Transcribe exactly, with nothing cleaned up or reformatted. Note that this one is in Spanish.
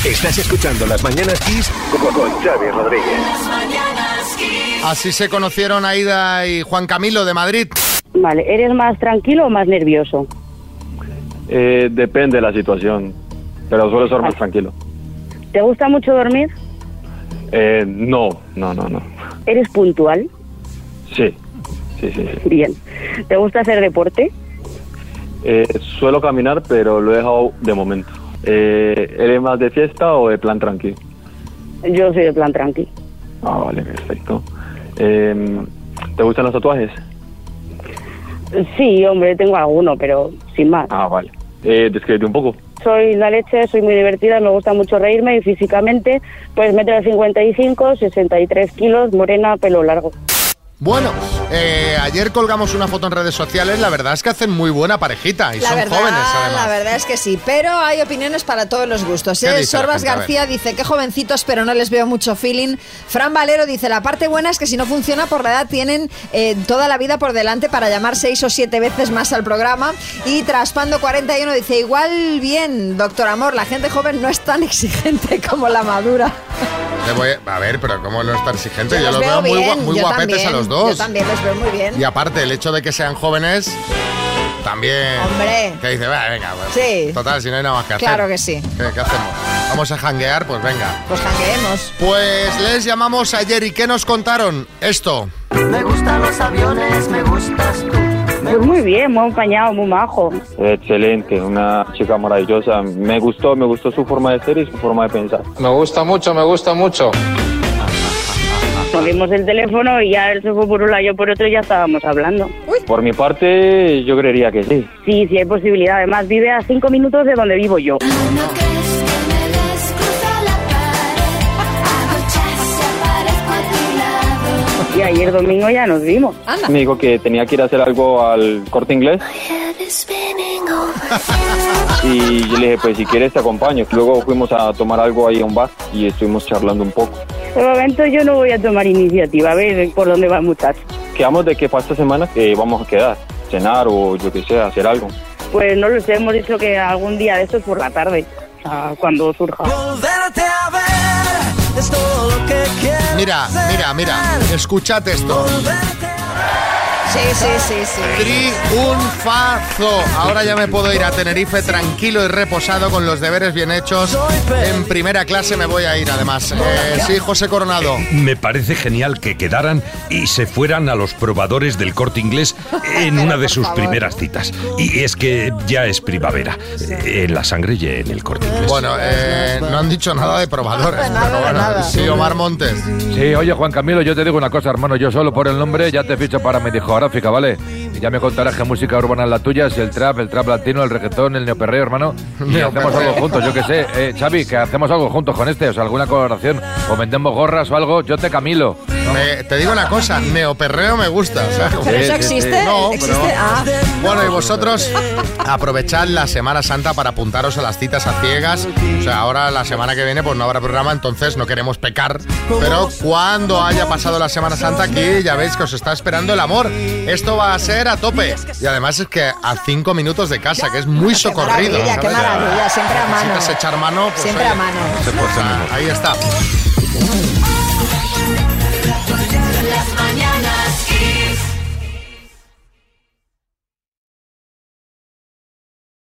Estás escuchando Las Mañanas Kiss con Xavi Rodríguez. Así se conocieron Aida y Juan Camilo de Madrid. Vale, ¿eres más tranquilo o más nervioso? Eh, depende de la situación, pero suelo ser más tranquilo. ¿Te gusta mucho dormir? Eh, no, no, no, no. ¿Eres puntual? Sí, sí, sí. sí. Bien. ¿Te gusta hacer deporte? Eh, suelo caminar, pero lo he dejado de momento. Eh, ¿Eres más de fiesta o de plan tranqui? Yo soy de plan tranqui. Ah, vale, perfecto. Eh, ¿Te gustan los tatuajes? Sí, hombre, tengo alguno, pero sin más. Ah, vale. Eh, descríbete un poco. Soy la leche, soy muy divertida, me gusta mucho reírme y físicamente, pues metro cincuenta y cinco, sesenta y tres kilos, morena, pelo largo. Bueno, eh, ayer colgamos una foto en redes sociales, la verdad es que hacen muy buena parejita y la son verdad, jóvenes además. La verdad es que sí, pero hay opiniones para todos los gustos. ¿eh? Sorbas García dice, qué jovencitos, pero no les veo mucho feeling. Fran Valero dice, la parte buena es que si no funciona por la edad tienen eh, toda la vida por delante para llamar seis o siete veces más al programa. Y Traspando cuarenta y uno dice, igual bien, doctor Amor, la gente joven no es tan exigente como la madura. Voy a, a ver, pero ¿cómo no es tan exigente? Yo, Yo los veo, veo bien, muy, muy yo guapetes también, a los dos. Yo también los veo muy bien. Y aparte, el hecho de que sean jóvenes, también... Hombre. Que dice, venga, venga, pues, sí. Total, si no hay nada más que hacer. Claro que sí. ¿Qué, qué hacemos? ¿Vamos a janguear? Pues venga. Pues jangueemos. Pues les llamamos ayer y ¿qué nos contaron? Esto. Me gustan los aviones, me gustas tú. Pues muy bien, muy apañado, muy majo. Excelente, una chica maravillosa. Me gustó, me gustó su forma de ser y su forma de pensar. Me gusta mucho, me gusta mucho. Cogimos el teléfono y ya él se fue por un lado, yo por otro y ya estábamos hablando. Uy. Por mi parte, yo creería que sí. Sí, sí hay posibilidad. Además, vive a cinco minutos de donde vivo yo. Y ayer domingo ya nos vimos. Anda. Me dijo que tenía que ir a hacer algo al Corte Inglés. Y yo le dije, pues si quieres te acompaño. Luego fuimos a tomar algo ahí a un bar y estuvimos charlando un poco. De momento yo no voy a tomar iniciativa, a ver por dónde va el muchacho. Quedamos de que para esta semana que vamos a quedar, cenar o yo qué sé, hacer algo. Pues no lo sé, hemos dicho que algún día de estos por la tarde, o sea, cuando surja. Mira, mira, mira, escuchad esto. Sí, sí, sí, sí. Triunfazo. Ahora ya me puedo ir a Tenerife tranquilo y reposado con los deberes bien hechos. En primera clase me voy a ir además. Eh, sí, José Coronado. Me parece genial que quedaran y se fueran a los probadores del Corte Inglés en una de sus primeras citas. Y es que ya es primavera. En la sangre y en el Corte Inglés. Bueno, eh, no han dicho nada de probadores. Nada, pero bueno, nada. sí, Omar Montes. Sí, oye, Juan Camilo, yo te digo una cosa, hermano. Yo solo por el nombre ya te ficho para mi discográfica, ¿vale? Y ya me contarás qué música urbana es la tuya, si el trap, el trap latino, el reggaetón, el neoperreo, hermano. Y hacemos algo juntos, yo qué sé. Eh, Xavi, que hacemos algo juntos con este, o sea, alguna colaboración. O vendemos gorras o algo, yo te Camilo. Me, te digo una cosa, neoperreo me gusta. O sea, ¿Pero eso sí, existe? sí. No, ¿Existe? pero- Ah. Bueno, y vosotros aprovechad la Semana Santa para apuntaros a las citas a ciegas. O sea, ahora la semana que viene pues no habrá programa, entonces no queremos pecar. Pero cuando haya pasado la Semana Santa, aquí ya veis que os está esperando el amor. Esto va a ser a tope. Y además es que a cinco minutos de casa, que es muy socorrido. Qué maravilla, qué ¿sabes? maravilla, siempre a mano. Necesitas echar mano. Pues, Siempre oye, a mano. pues, ahí está.